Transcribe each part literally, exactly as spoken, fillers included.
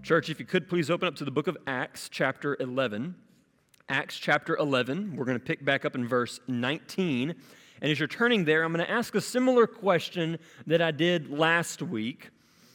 Church, if you could please open up to the book of Acts, chapter eleven. Acts chapter eleven, we're going to pick back up in verse nineteen. And as you're turning there, I'm going to ask a similar question that I did last week.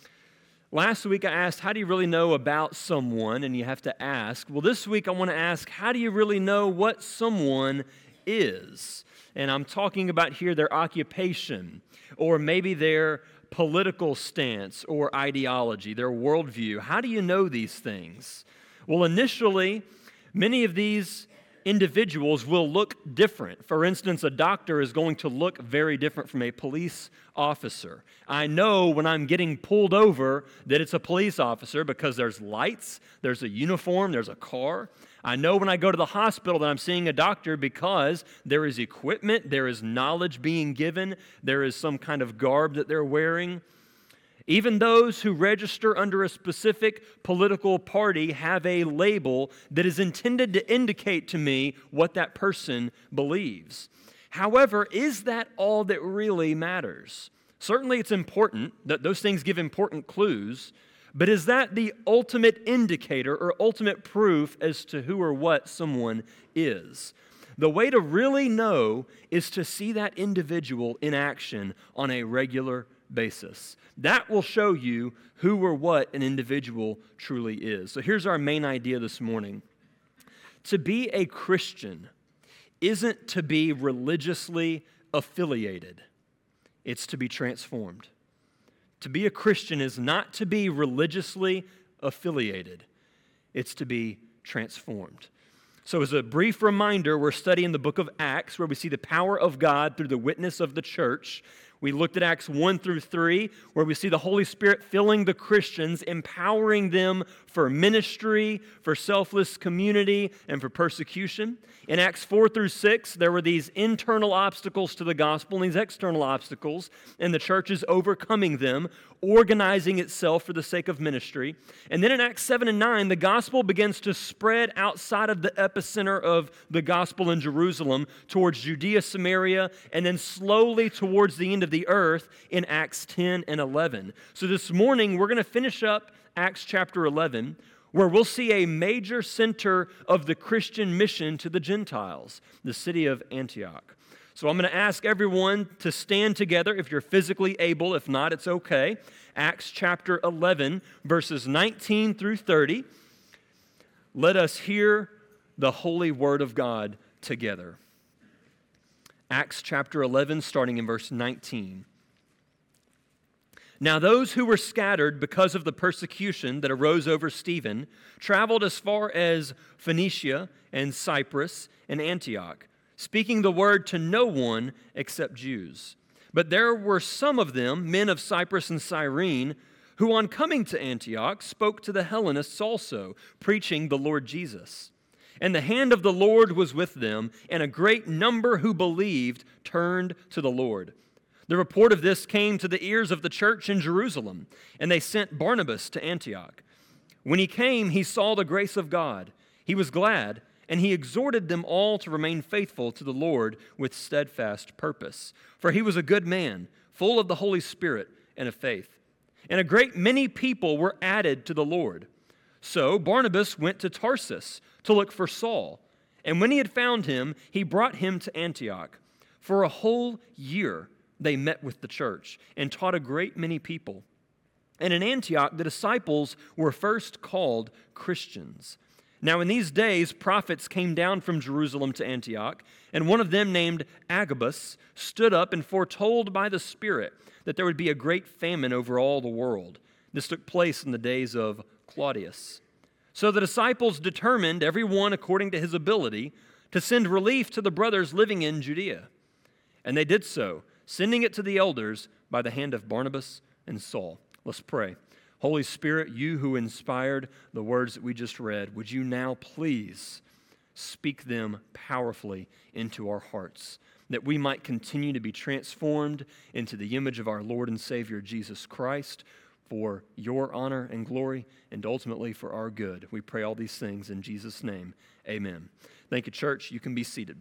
Last week I asked, how do you really know about someone? And you have to ask. Well, this week I want to ask, how do you really know what someone is? And I'm talking about here their occupation, or maybe their political stance or ideology, their worldview. How do you know these things? Well, initially, many of these individuals will look different. For instance, a doctor is going to look very different from a police officer. I know when I'm getting pulled over that it's a police officer because there's lights, there's a uniform, there's a car. I know when I go to the hospital that I'm seeing a doctor because there is equipment, there is knowledge being given, there is some kind of garb that they're wearing. Even those who register under a specific political party have a label that is intended to indicate to me what that person believes. However, is that all that really matters? Certainly it's important that those things give important clues, but is that the ultimate indicator or ultimate proof as to who or what someone is? The way to really know is to see that individual in action on a regular basis. That will show you who or what an individual truly is. So here's our main idea this morning. To be a Christian isn't to be religiously affiliated. It's to be transformed. To be a Christian is not to be religiously affiliated. It's to be transformed. So as a brief reminder, we're studying the book of Acts, where we see the power of God through the witness of the church. We looked at Acts one through three, where we see the Holy Spirit filling the Christians, empowering them for ministry, for selfless community, and for persecution. In Acts four through six, there were these internal obstacles to the gospel and these external obstacles, and the church is overcoming them, organizing itself for the sake of ministry. And then in Acts seven and nine, the gospel begins to spread outside of the epicenter of the gospel in Jerusalem towards Judea, Samaria, and then slowly towards the end of the earth in Acts ten and eleven. So this morning, we're going to finish up Acts chapter eleven, where we'll see a major center of the Christian mission to the Gentiles, the city of Antioch. So I'm going to ask everyone to stand together if you're physically able. If not, it's okay. Acts chapter eleven, verses nineteen through thirty. Let us hear the holy word of God together. Acts chapter eleven, starting in verse nineteen. Now those who were scattered because of the persecution that arose over Stephen traveled as far as Phoenicia and Cyprus and Antioch, speaking the word to no one except Jews. But there were some of them, men of Cyprus and Cyrene, who on coming to Antioch spoke to the Hellenists also, preaching the Lord Jesus. And the hand of the Lord was with them, and a great number who believed turned to the Lord. The report of this came to the ears of the church in Jerusalem, and they sent Barnabas to Antioch. When he came, he saw the grace of God. He was glad, and he exhorted them all to remain faithful to the Lord with steadfast purpose. For he was a good man, full of the Holy Spirit and of faith. And a great many people were added to the Lord. So Barnabas went to Tarsus to look for Saul, and when he had found him, he brought him to Antioch. For a whole year they met with the church and taught a great many people. And in Antioch the disciples were first called Christians. Now in these days prophets came down from Jerusalem to Antioch, and one of them named Agabus stood up and foretold by the Spirit that there would be a great famine over all the world. This took place in the days of Claudius. So the disciples determined, every one according to his ability, to send relief to the brothers living in Judea. And they did so, sending it to the elders by the hand of Barnabas and Saul. Let's pray. Holy Spirit, you who inspired the words that we just read, would you now please speak them powerfully into our hearts, that we might continue to be transformed into the image of our Lord and Savior Jesus Christ, for your honor and glory, and ultimately for our good. We pray all these things in Jesus' name. Amen. Thank you, church. You can be seated.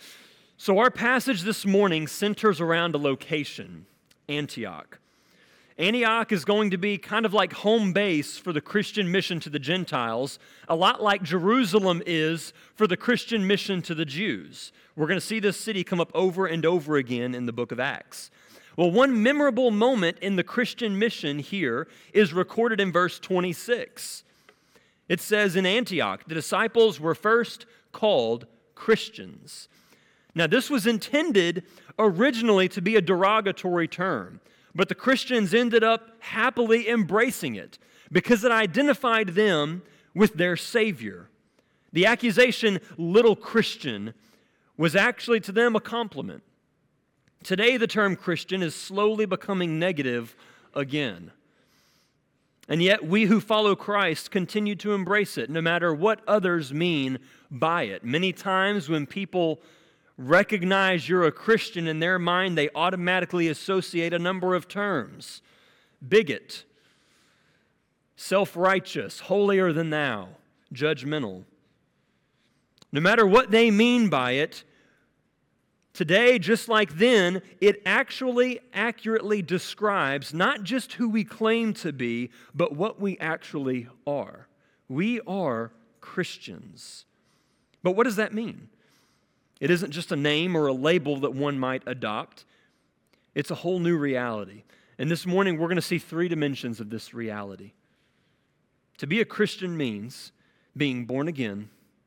So our passage this morning centers around a location, Antioch. Antioch is going to be kind of like home base for the Christian mission to the Gentiles, a lot like Jerusalem is for the Christian mission to the Jews. We're going to see this city come up over and over again in the book of Acts. Well, one memorable moment in the Christian mission here is recorded in verse twenty-six. It says, in Antioch, the disciples were first called Christians. Now, this was intended originally to be a derogatory term, but the Christians ended up happily embracing it because it identified them with their Savior. The accusation, little Christian, was actually to them a compliment. Today, the term Christian is slowly becoming negative again. And yet, we who follow Christ continue to embrace it, no matter what others mean by it. Many times when people recognize you're a Christian, in their mind, they automatically associate a number of terms. Bigot, self-righteous, holier than thou, judgmental. No matter what they mean by it, today, just like then, it actually accurately describes not just who we claim to be, but what we actually are. We are Christians. But what does that mean? It isn't just a name or a label that one might adopt. It's a whole new reality. And this morning, we're going to see three dimensions of this reality. To be a Christian means being born again,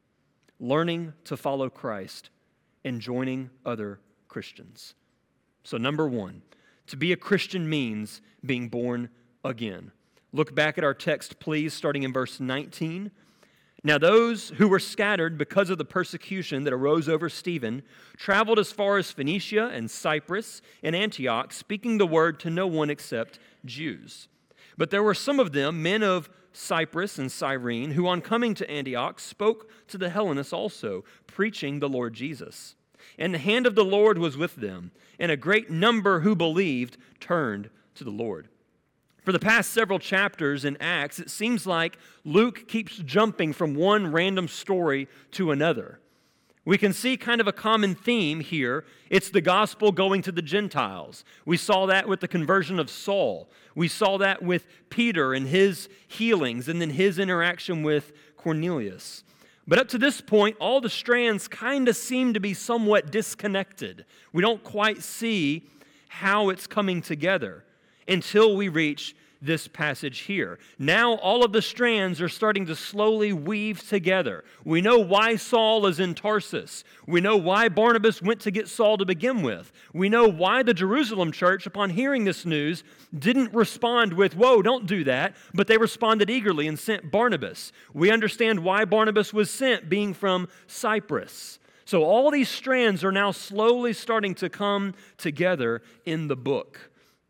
learning to follow Christ, and joining other Christians. So number one, to be a Christian means being born again. Look back at our text, please, starting in verse nineteen. Now those who were scattered because of the persecution that arose over Stephen traveled as far as Phoenicia and Cyprus and Antioch, speaking the word to no one except Jews. But there were some of them, men of Cyprus and Cyrene, who on coming to Antioch spoke to the Hellenists also, preaching the Lord Jesus. And the hand of the Lord was with them, and a great number who believed turned to the Lord. For the past several chapters in Acts, it seems like Luke keeps jumping from one random story to another. We can see kind of a common theme here. It's the gospel going to the Gentiles. We saw that with the conversion of Saul. We saw that with Peter and his healings, and then his interaction with Cornelius. But up to this point, all the strands kind of seem to be somewhat disconnected. We don't quite see how it's coming together until we reach this passage here. Now all of the strands are starting to slowly weave together. We know why Saul is in Tarsus. We know why Barnabas went to get Saul to begin with. We know why the Jerusalem church, upon hearing this news, didn't respond with, "Whoa, don't do that," but they responded eagerly and sent Barnabas. We understand why Barnabas was sent, being from Cyprus. So all these strands are now slowly starting to come together in the book.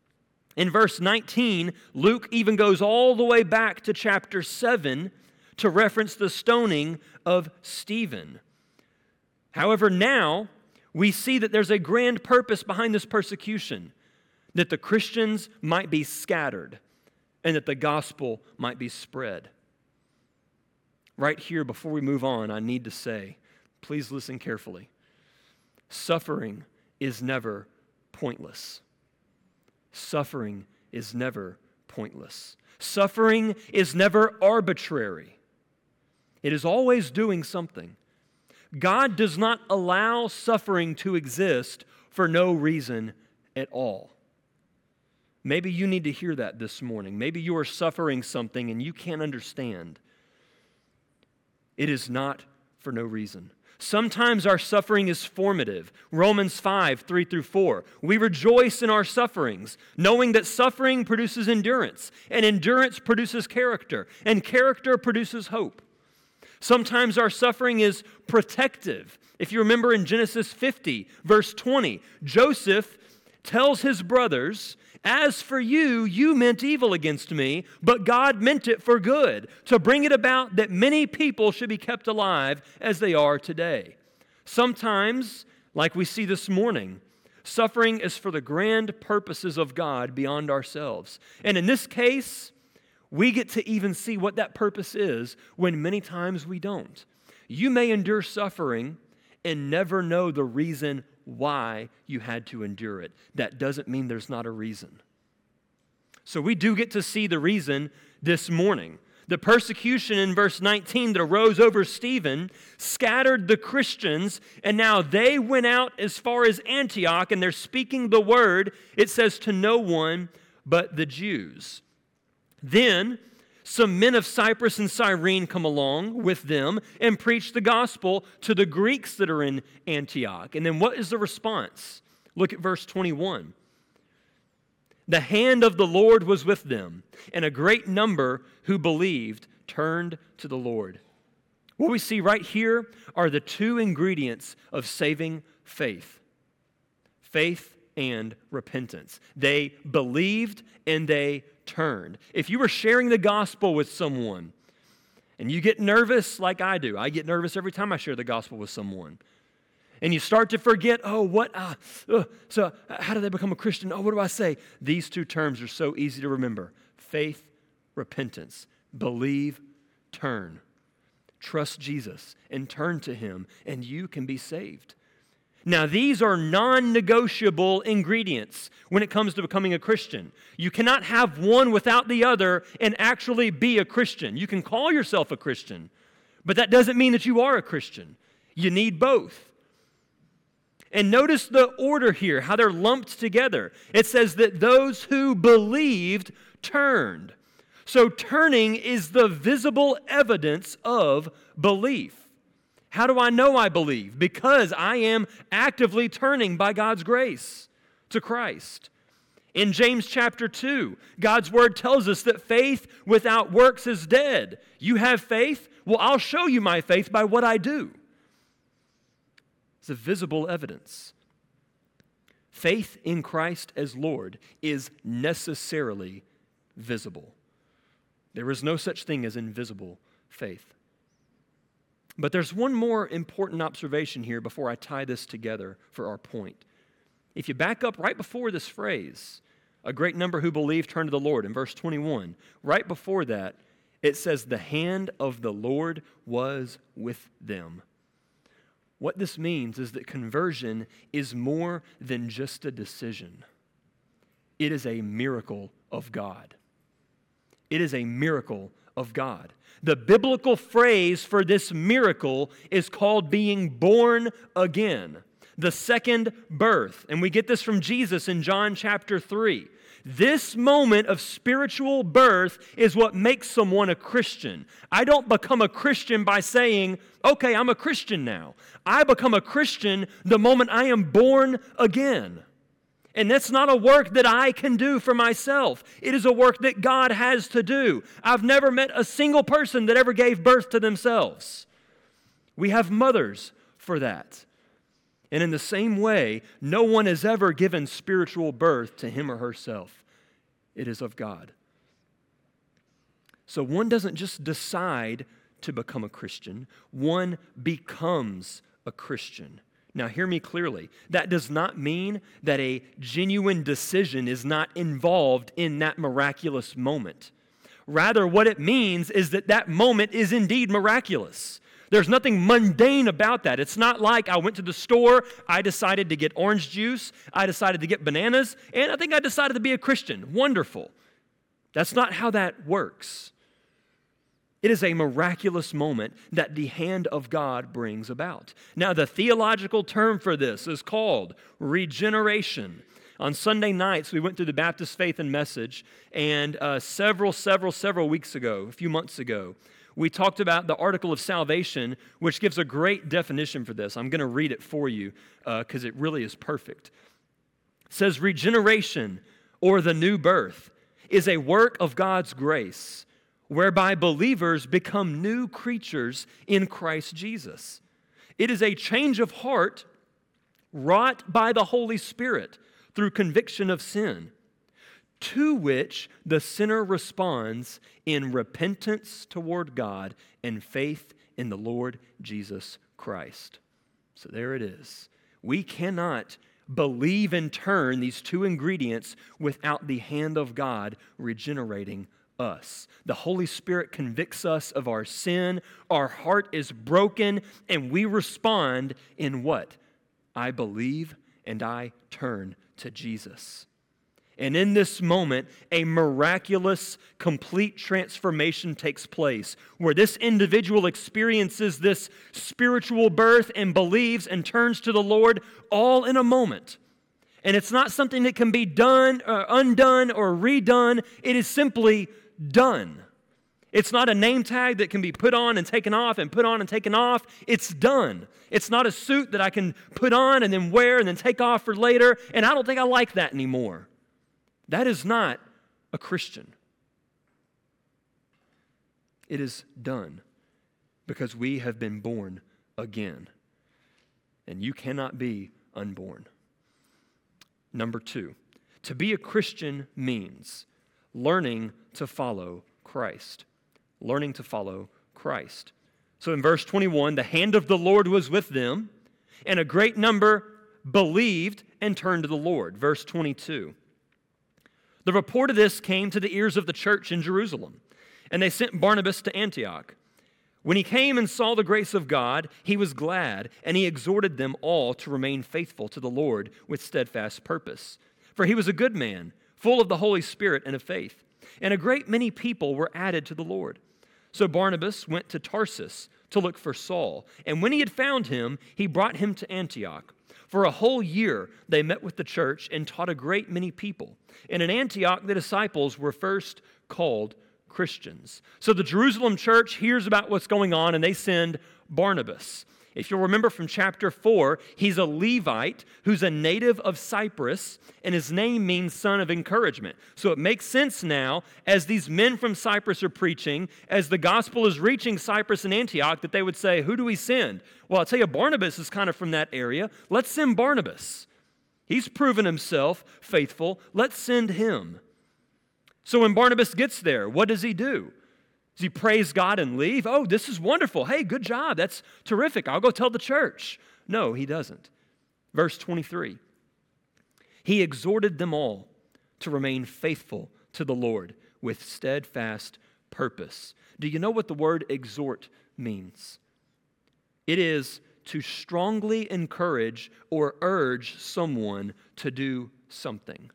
In verse nineteen, Luke even goes all the way back to chapter seven to reference the stoning of Stephen. However, now we see that there's a grand purpose behind this persecution, that the Christians might be scattered and that the gospel might be spread. Right here, before we move on, I need to say, please listen carefully. Suffering is never pointless. Suffering is never pointless. Suffering is never arbitrary. It is always doing something. God does not allow suffering to exist for no reason at all. Maybe you need to hear that this morning. Maybe you are suffering something and you can't understand. It is not for no reason. Sometimes our suffering is formative. Romans five, three through four. We rejoice in our sufferings, knowing that suffering produces endurance, and endurance produces character, and character produces hope. Sometimes our suffering is protective. If you remember in Genesis fifty, verse twenty, Joseph tells his brothers, "As for you, you meant evil against me, but God meant it for good, to bring it about that many people should be kept alive as they are today." Sometimes, like we see this morning, suffering is for the grand purposes of God beyond ourselves. And in this case, we get to even see what that purpose is when many times we don't. You may endure suffering and never know the reason why you had to endure it. That doesn't mean there's not a reason. So we do get to see the reason this morning. The persecution in verse nineteen that arose over Stephen scattered the Christians, and now they went out as far as Antioch, and they're speaking the word, it says, to no one but the Jews. Then some men of Cyprus and Cyrene come along with them and preach the gospel to the Greeks that are in Antioch. And then what is the response? Look at verse twenty-one. The hand of the Lord was with them, and a great number who believed turned to the Lord. What we see right here are the two ingredients of saving faith. Faith and repentance. They believed and they turned. If you were sharing the gospel with someone and you get nervous like I do, I get nervous every time I share the gospel with someone. And you start to forget, oh, what, uh, uh, so how do they become a Christian? Oh, what do I say? These two terms are so easy to remember. Faith, repentance. Believe, turn. Trust Jesus and turn to Him, and you can be saved. Now, these are non-negotiable ingredients when it comes to becoming a Christian. You cannot have one without the other and actually be a Christian. You can call yourself a Christian, but that doesn't mean that you are a Christian. You need both. And notice the order here, how they're lumped together. It says that those who believed turned. So turning is the visible evidence of belief. How do I know I believe? Because I am actively turning by God's grace to Christ. In James chapter two, God's word tells us that faith without works is dead. You have faith? Well, I'll show you my faith by what I do. It's a visible evidence. Faith in Christ as Lord is necessarily visible. There is no such thing as invisible faith. But there's one more important observation here before I tie this together for our point. If you back up right before this phrase, a great number who believe turn to the Lord, in verse twenty-one, right before that, it says, the hand of the Lord was with them. What this means is that conversion is more than just a decision. It is a miracle of God. It is a miracle of God. The biblical phrase for this miracle is called being born again, the second birth. And we get this from Jesus in John chapter three. This moment of spiritual birth is what makes someone a Christian. I don't become a Christian by saying, okay, I'm a Christian now. I become a Christian the moment I am born again. And that's not a work that I can do for myself. It is a work that God has to do. I've never met a single person that ever gave birth to themselves. We have mothers for that. And in the same way, no one has ever given spiritual birth to him or herself. It is of God. So one doesn't just decide to become a Christian. One becomes a Christian. Now, hear me clearly. That does not mean that a genuine decision is not involved in that miraculous moment. Rather, what it means is that that moment is indeed miraculous. There's nothing mundane about that. It's not like I went to the store, I decided to get orange juice, I decided to get bananas, and I think I decided to be a Christian. Wonderful. That's not how that works. It is a miraculous moment that the hand of God brings about. Now, the theological term for this is called regeneration. On Sunday nights, we went through the Baptist Faith and Message, and uh, several, several, several weeks ago, a few months ago, we talked about the article of salvation, which gives a great definition for this. I'm going to read it for you because uh, it really is perfect. It says, regeneration, or the new birth, is a work of God's grace, whereby believers become new creatures in Christ Jesus. It is a change of heart wrought by the Holy Spirit through conviction of sin, to which the sinner responds in repentance toward God and faith in the Lord Jesus Christ. So there it is. We cannot believe and turn these two ingredients without the hand of God regenerating us. The Holy Spirit convicts us of our sin, our heart is broken, and we respond in what? I believe and I turn to Jesus. And in this moment, a miraculous, complete transformation takes place where this individual experiences this spiritual birth and believes and turns to the Lord all in a moment. And it's not something that can be done, or undone, or redone. It is simply done. It's not a name tag that can be put on and taken off and put on and taken off. It's done. It's not a suit that I can put on and then wear and then take off for later. And I don't think I like that anymore. That is not a Christian. It is done because we have been born again. And you cannot be unborn. Number two, to be a Christian means learning to follow Christ. Learning to follow Christ. So in verse twenty-one, the hand of the Lord was with them, and a great number believed and turned to the Lord. Verse twenty-two. The report of this came to the ears of the church in Jerusalem, and they sent Barnabas to Antioch. When he came and saw the grace of God, he was glad, and he exhorted them all to remain faithful to the Lord with steadfast purpose. For he was a good man, full of the Holy Spirit and of faith, and a great many people were added to the Lord. So Barnabas went to Tarsus to look for Saul, and when he had found him, he brought him to Antioch. For a whole year they met with the church and taught a great many people. And in Antioch the disciples were first called Christians. So the Jerusalem church hears about what's going on and they send Barnabas. If you'll remember from chapter four, he's a Levite who's a native of Cyprus, and his name means son of encouragement. So it makes sense now, as these men from Cyprus are preaching, as the gospel is reaching Cyprus and Antioch, that they would say, who do we send? Well, I'll tell you, Barnabas is kind of from that area. Let's send Barnabas. He's proven himself faithful. Let's send him. So when Barnabas gets there, what does he do? Does he praise God and leave? Oh, this is wonderful. Hey, good job. That's terrific. I'll go tell the church. No, he doesn't. Verse twenty-three. He exhorted them all to remain faithful to the Lord with steadfast purpose. Do you know what the word exhort means? It is to strongly encourage or urge someone to do something.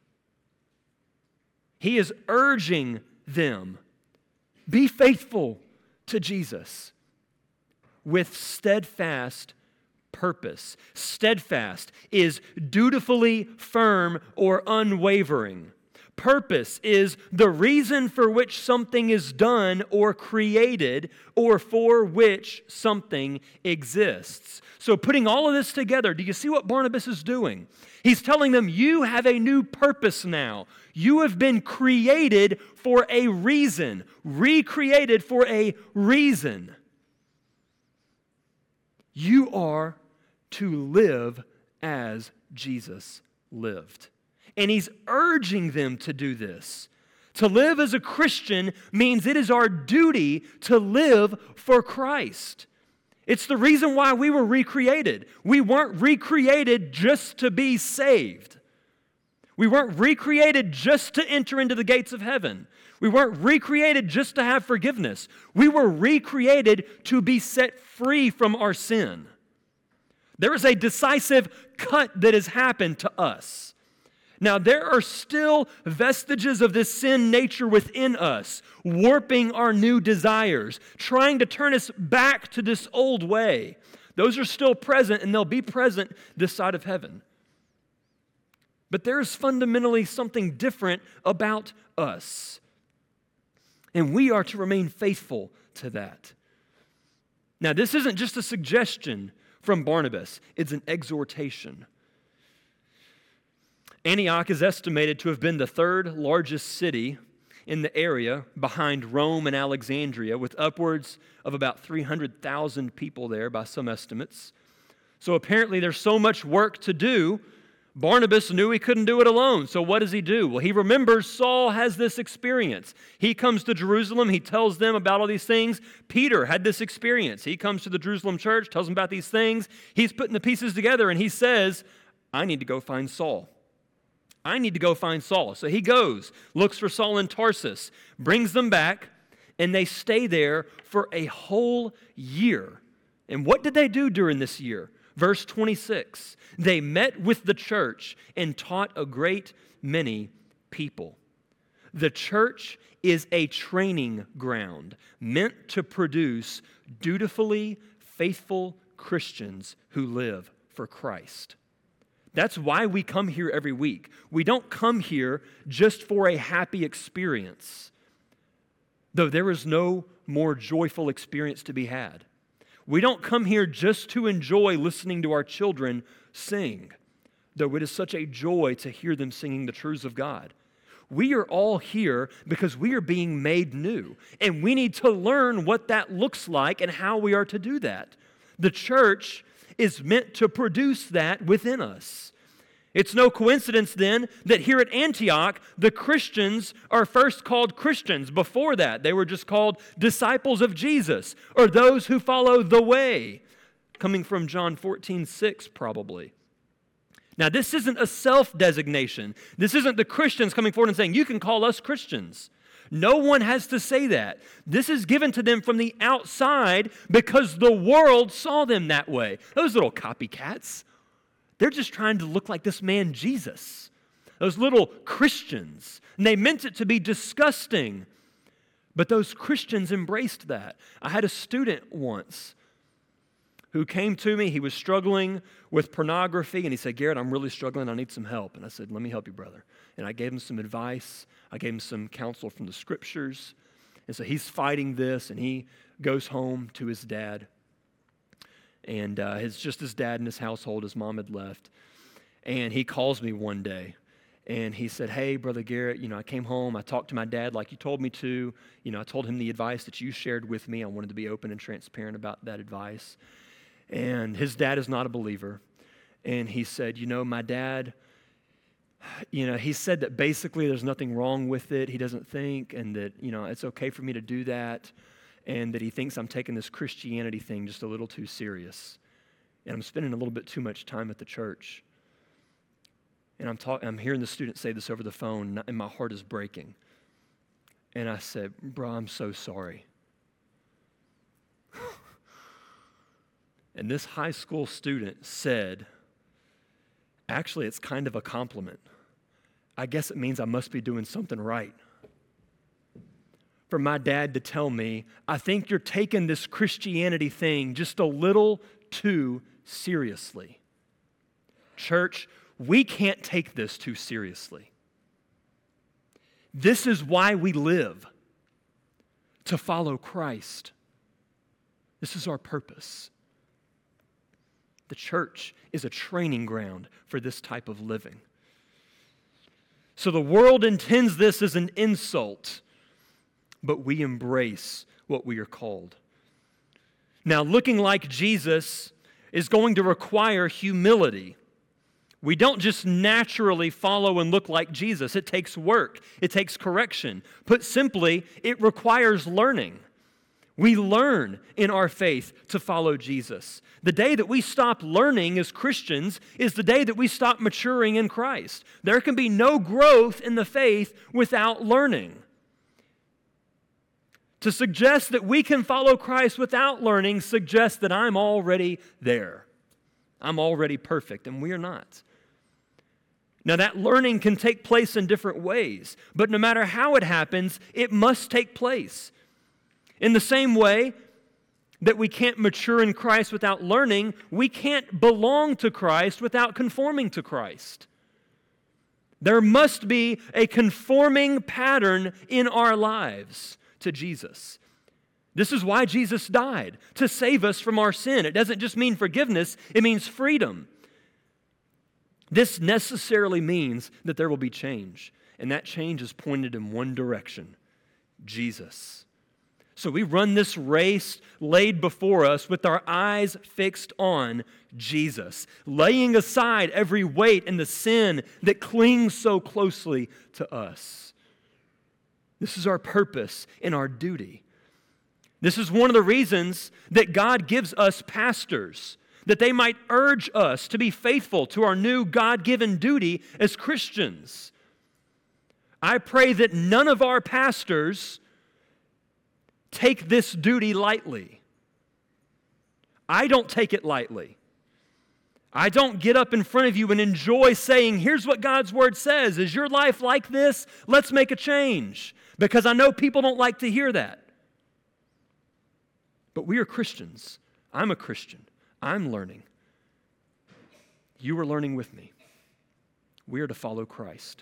He is urging them, be faithful to Jesus with steadfast purpose. Steadfast is dutifully firm or unwavering. Purpose is the reason for which something is done or created or for which something exists. So putting all of this together, do you see what Barnabas is doing? He's telling them, you have a new purpose now. You have been created for a reason, recreated for a reason. You are to live as Jesus lived. And he's urging them to do this. To live as a Christian means it is our duty to live for Christ. It's the reason why we were recreated. We weren't recreated just to be saved. We weren't recreated just to enter into the gates of heaven. We weren't recreated just to have forgiveness. We were recreated to be set free from our sin. There is a decisive cut that has happened to us. Now, there are still vestiges of this sin nature within us, warping our new desires, trying to turn us back to this old way. Those are still present, and they'll be present this side of heaven. But there is fundamentally something different about us, and we are to remain faithful to that. Now, this isn't just a suggestion from Barnabas, it's an exhortation. Antioch is estimated to have been the third largest city in the area behind Rome and Alexandria, with upwards of about three hundred thousand people there by some estimates. So apparently there's so much work to do, Barnabas knew he couldn't do it alone. So what does he do? Well, he remembers Saul has this experience. He comes to Jerusalem. He tells them about all these things. Peter had this experience. He comes to the Jerusalem church, tells them about these things. He's putting the pieces together, and he says, I need to go find Saul. I need to go find Saul. So he goes, looks for Saul in Tarsus, brings them back, and they stay there for a whole year. And what did they do during this year? Verse twenty-six, they met with the church and taught a great many people. The church is a training ground meant to produce dutifully faithful Christians who live for Christ. That's why we come here every week. We don't come here just for a happy experience, though there is no more joyful experience to be had. We don't come here just to enjoy listening to our children sing, though it is such a joy to hear them singing the truths of God. We are all here because we are being made new, and we need to learn what that looks like and how we are to do that. The church is meant to produce that within us. It's no coincidence then that here at Antioch, the Christians are first called Christians. Before that, they were just called disciples of Jesus, or those who follow the way, coming from John fourteen six probably. Now, this isn't a self-designation. This isn't the Christians coming forward and saying, you can call us Christians. No one has to say that. This is given to them from the outside because the world saw them that way. Those little copycats, they're just trying to look like this man Jesus. Those little Christians. And they meant it to be disgusting. But those Christians embraced that. I had a student once who came to me. He was struggling with pornography, and he said, Garrett, I'm really struggling. I need some help. And I said, let me help you, brother. And I gave him some advice. I gave him some counsel from the Scriptures. And so he's fighting this, and he goes home to his dad. And uh, it's just his dad in his household. His mom had left. And he calls me one day, and he said, hey, Brother Garrett, you know, I came home. I talked to my dad like you told me to. You know, I told him the advice that you shared with me. I wanted to be open and transparent about that advice. And his dad is not a believer. And he said, you know, my dad, you know, he said that basically there's nothing wrong with it. He doesn't think, and that, you know, it's okay for me to do that. And that he thinks I'm taking this Christianity thing just a little too serious. And I'm spending a little bit too much time at the church. And I'm talking, I'm hearing the student say this over the phone, and my heart is breaking. And I said, bro, I'm so sorry. And this high school student said, actually, it's kind of a compliment. I guess it means I must be doing something right. For my dad to tell me, I think you're taking this Christianity thing just a little too seriously. Church, we can't take this too seriously. This is why we live, to follow Christ. This is our purpose. The church is a training ground for this type of living. So the world intends this as an insult, but we embrace what we are called. Now, looking like Jesus is going to require humility. We don't just naturally follow and look like Jesus. It takes work. It takes correction. Put simply, it requires learning. We learn in our faith to follow Jesus. The day that we stop learning as Christians is the day that we stop maturing in Christ. There can be no growth in the faith without learning. To suggest that we can follow Christ without learning suggests that I'm already there. I'm already perfect, and we are not. Now, that learning can take place in different ways, but no matter how it happens, it must take place. In the same way that we can't mature in Christ without learning, we can't belong to Christ without conforming to Christ. There must be a conforming pattern in our lives to Jesus. This is why Jesus died, to save us from our sin. It doesn't just mean forgiveness, it means freedom. This necessarily means that there will be change, and that change is pointed in one direction, Jesus. So we run this race laid before us with our eyes fixed on Jesus, laying aside every weight and the sin that clings so closely to us. This is our purpose and our duty. This is one of the reasons that God gives us pastors, that they might urge us to be faithful to our new God-given duty as Christians. I pray that none of our pastors take this duty lightly. I don't take it lightly. I don't get up in front of you and enjoy saying, here's what God's Word says. Is your life like this? Let's make a change. Because I know people don't like to hear that. But we are Christians. I'm a Christian. I'm learning. You are learning with me. We are to follow Christ.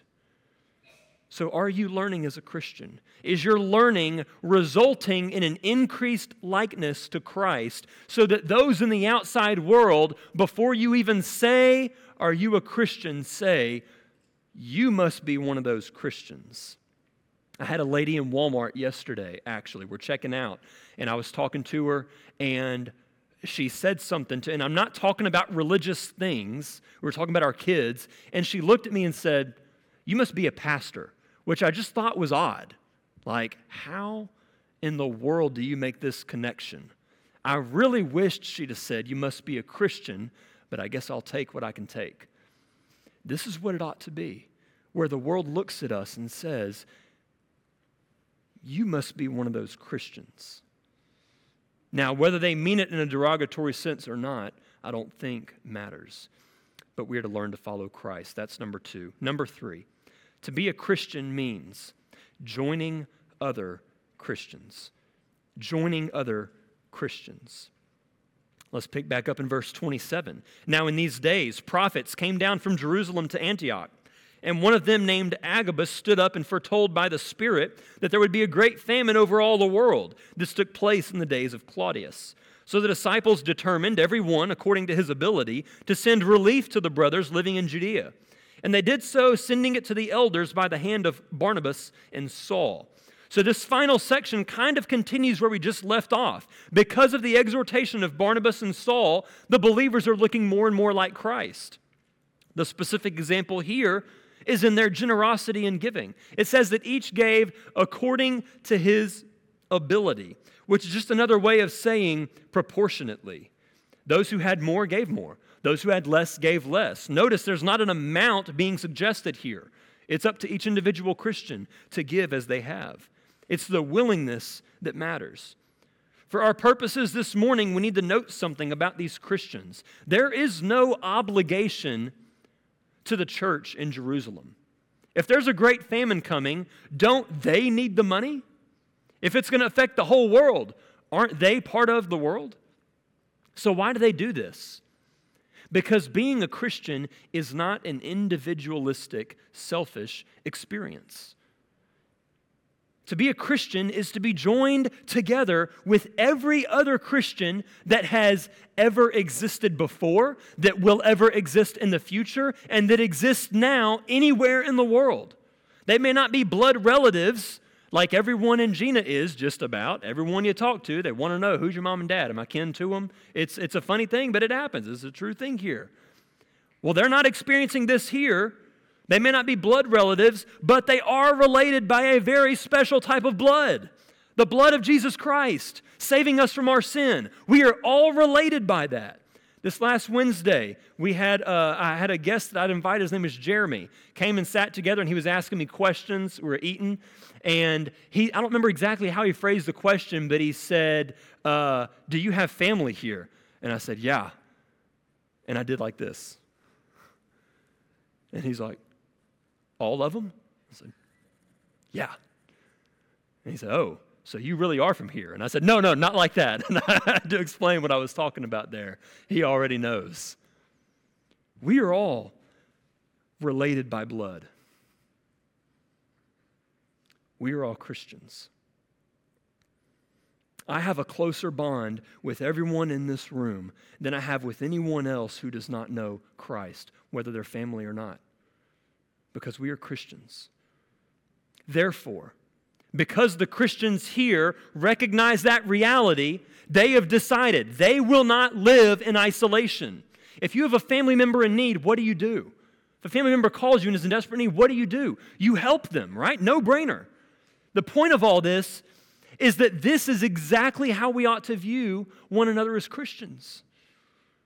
So are you learning as a Christian? Is your learning resulting in an increased likeness to Christ so that those in the outside world, before you even say, are you a Christian, say, you must be one of those Christians? I had a lady in Walmart yesterday, actually. We're checking out, and I was talking to her, and she said something to, and I'm not talking about religious things. We were talking about our kids, and she looked at me and said, you must be a pastor, which I just thought was odd. Like, how in the world do you make this connection? I really wished she'd have said, you must be a Christian, but I guess I'll take what I can take. This is what it ought to be, where the world looks at us and says, you must be one of those Christians. Now, whether they mean it in a derogatory sense or not, I don't think matters. But we are to learn to follow Christ. That's number two. Number three, to be a Christian means joining other Christians. Joining other Christians. Let's pick back up in verse twenty-seven. Now in these days, prophets came down from Jerusalem to Antioch, and one of them named Agabus stood up and foretold by the Spirit that there would be a great famine over all the world. This took place in the days of Claudius. So the disciples determined, every one according to his ability, to send relief to the brothers living in Judea. And they did so, sending it to the elders by the hand of Barnabas and Saul. So this final section kind of continues where we just left off. Because of the exhortation of Barnabas and Saul, the believers are looking more and more like Christ. The specific example here is in their generosity and giving. It says that each gave according to his ability, which is just another way of saying proportionately. Those who had more gave more. Those who had less gave less. Notice there's not an amount being suggested here. It's up to each individual Christian to give as they have. It's the willingness that matters. For our purposes this morning, we need to note something about these Christians. There is no obligation to the church in Jerusalem. If there's a great famine coming, don't they need the money? If it's going to affect the whole world, aren't they part of the world? So why do they do this? Because being a Christian is not an individualistic, selfish experience. To be a Christian is to be joined together with every other Christian that has ever existed before, that will ever exist in the future, and that exists now anywhere in the world. They may not be blood relatives like everyone in Gina is, just about. Everyone you talk to, they want to know, who's your mom and dad? Am I kin to them? It's, it's a funny thing, but it happens. It's a true thing here. Well, they're not experiencing this here. They may not be blood relatives, but they are related by a very special type of blood. The blood of Jesus Christ, saving us from our sin. We are all related by that. This last Wednesday, we had uh, I had a guest that I'd invited. His name is Jeremy. Came and sat together, and he was asking me questions. We were eating, and he I don't remember exactly how he phrased the question, but he said, uh, do you have family here? And I said, yeah. And I did like this. And he's like, all of them? I said, yeah. And he said, oh, so you really are from here? And I said, no, no, not like that. And I had to explain what I was talking about there. He already knows. We are all related by blood. We are all Christians. I have a closer bond with everyone in this room than I have with anyone else who does not know Christ, whether they're family or not, because we are Christians. Therefore, because the Christians here recognize that reality, they have decided they will not live in isolation. If you have a family member in need, what do you do? If a family member calls you and is in desperate need, what do you do? You help them, right? No brainer. The point of all this is that this is exactly how we ought to view one another as Christians.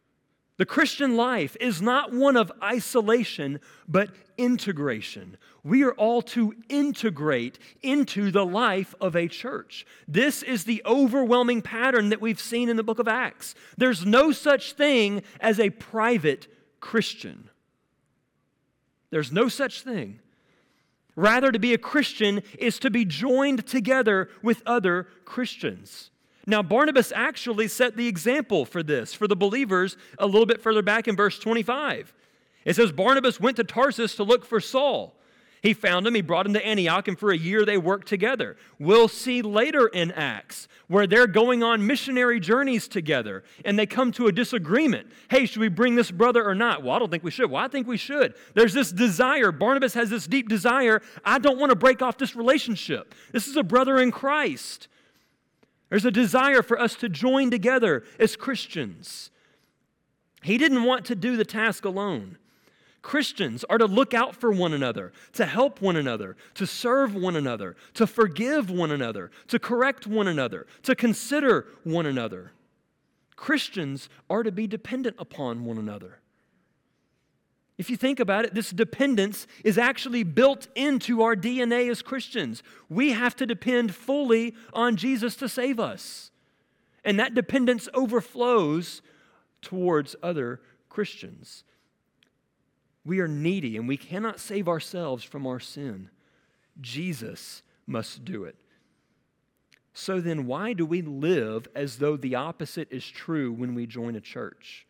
The Christian life is not one of isolation, but integration. We are all to integrate into the life of a church. This is the overwhelming pattern that we've seen in the book of Acts. There's no such thing as a private Christian. There's no such thing. Rather, to be a Christian is to be joined together with other Christians. Now, Barnabas actually set the example for this, for the believers, a little bit further back in verse twenty-five. It says, Barnabas went to Tarsus to look for Saul. He found him, he brought him to Antioch, and for a year they worked together. We'll see later in Acts where they're going on missionary journeys together, and they come to a disagreement. Hey, should we bring this brother or not? Well, I don't think we should. Well, I think we should. There's this desire. Barnabas has this deep desire. I don't want to break off this relationship. This is a brother in Christ. There's a desire for us to join together as Christians. He didn't want to do the task alone. Christians are to look out for one another, to help one another, to serve one another, to forgive one another, to correct one another, to consider one another. Christians are to be dependent upon one another. If you think about it, this dependence is actually built into our D N A as Christians. We have to depend fully on Jesus to save us. And that dependence overflows towards other Christians. We are needy and we cannot save ourselves from our sin. Jesus must do it. So then, why do we live as though the opposite is true when we join a church?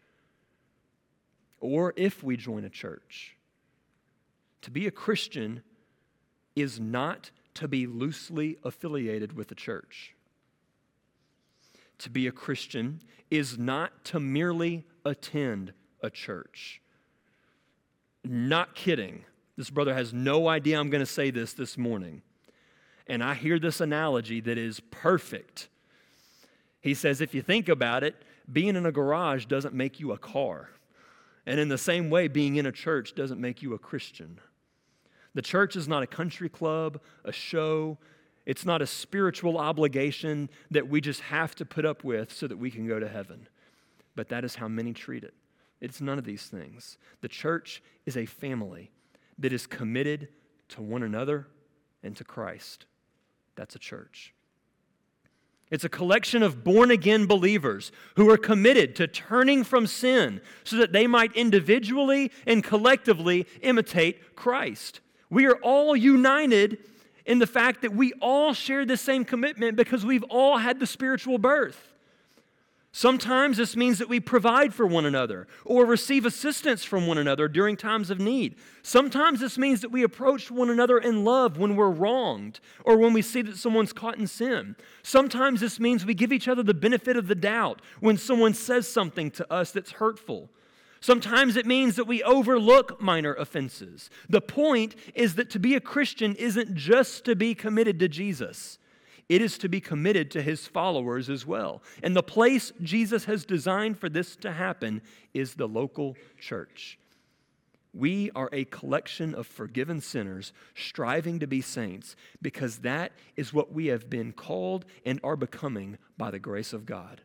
Or if we join a church? To be a Christian is not to be loosely affiliated with the church. To be a Christian is not to merely attend a church. Not kidding. This brother has no idea I'm going to say this this morning. And I hear this analogy that is perfect. He says, if you think about it, being in a garage doesn't make you a car. And in the same way, being in a church doesn't make you a Christian. The church is not a country club, a show. It's not a spiritual obligation that we just have to put up with so that we can go to heaven. But that is how many treat it. It's none of these things. The church is a family that is committed to one another and to Christ. That's a church. It's a collection of born-again believers who are committed to turning from sin so that they might individually and collectively imitate Christ. We are all united in the fact that we all share the same commitment because we've all had the spiritual birth. Sometimes this means that we provide for one another or receive assistance from one another during times of need. Sometimes this means that we approach one another in love when we're wronged or when we see that someone's caught in sin. Sometimes this means we give each other the benefit of the doubt when someone says something to us that's hurtful. Sometimes it means that we overlook minor offenses. The point is that to be a Christian isn't just to be committed to Jesus. It is to be committed to his followers as well. And the place Jesus has designed for this to happen is the local church. We are a collection of forgiven sinners striving to be saints because that is what we have been called and are becoming by the grace of God.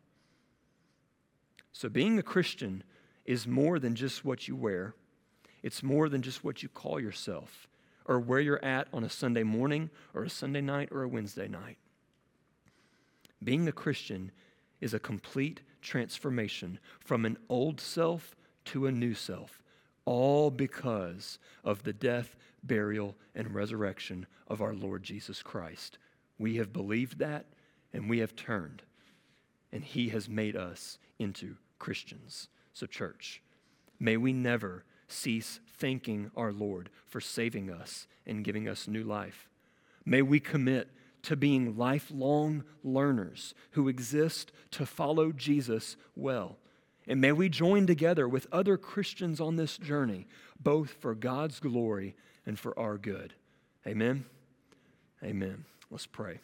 So being a Christian is more than just what you wear. It's more than just what you call yourself or where you're at on a Sunday morning or a Sunday night or a Wednesday night. Being a Christian is a complete transformation from an old self to a new self, all because of the death, burial, and resurrection of our Lord Jesus Christ. We have believed that, and we have turned, and he has made us into Christians. So, church, may we never cease thanking our Lord for saving us and giving us new life. May we commit to being lifelong learners who exist to follow Jesus well. And may we join together with other Christians on this journey, both for God's glory and for our good. Amen? Amen. Let's pray.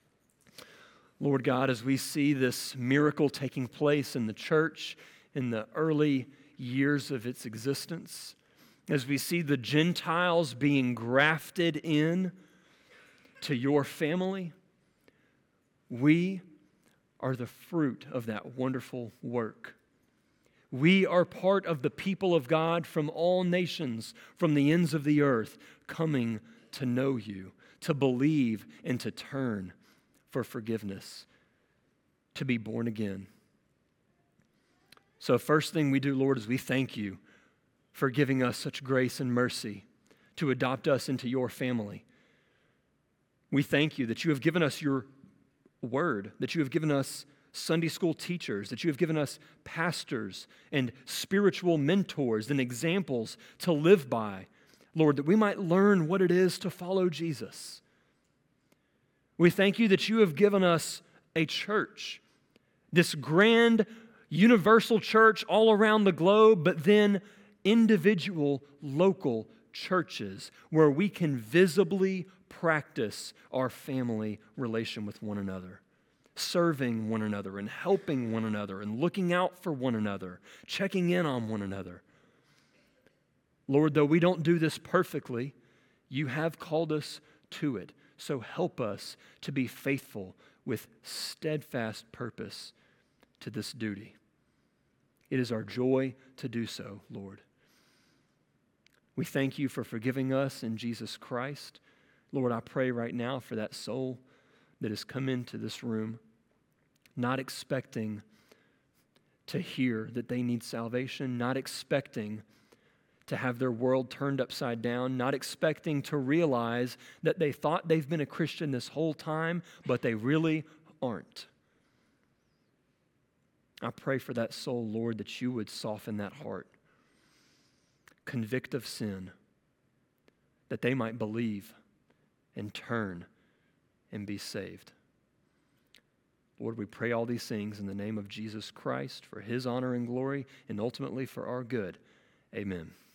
Lord God, as we see this miracle taking place in the church in the early years of its existence, as we see the Gentiles being grafted in to your family, we are the fruit of that wonderful work. We are part of the people of God from all nations, from the ends of the earth, coming to know you, to believe and to turn for forgiveness, to be born again. So first thing we do, Lord, is we thank you for giving us such grace and mercy to adopt us into your family. We thank you that you have given us your word, that you have given us Sunday school teachers, that you have given us pastors and spiritual mentors and examples to live by, Lord, that we might learn what it is to follow Jesus. We thank you that you have given us a church, this grand universal church all around the globe, but then individual local churches where we can visibly practice our family relation with one another, serving one another and helping one another and looking out for one another, checking in on one another. Lord, though we don't do this perfectly, you have called us to it. So help us to be faithful with steadfast purpose to this duty. It is our joy to do so, Lord. We thank you for forgiving us in Jesus Christ. Lord, I pray right now for that soul that has come into this room, not expecting to hear that they need salvation, not expecting to have their world turned upside down, not expecting to realize that they thought they've been a Christian this whole time, but they really aren't. I pray for that soul, Lord, that you would soften that heart, convict of sin, that they might believe and turn and be saved. Lord, we pray all these things in the name of Jesus Christ for his honor and glory and ultimately for our good. Amen.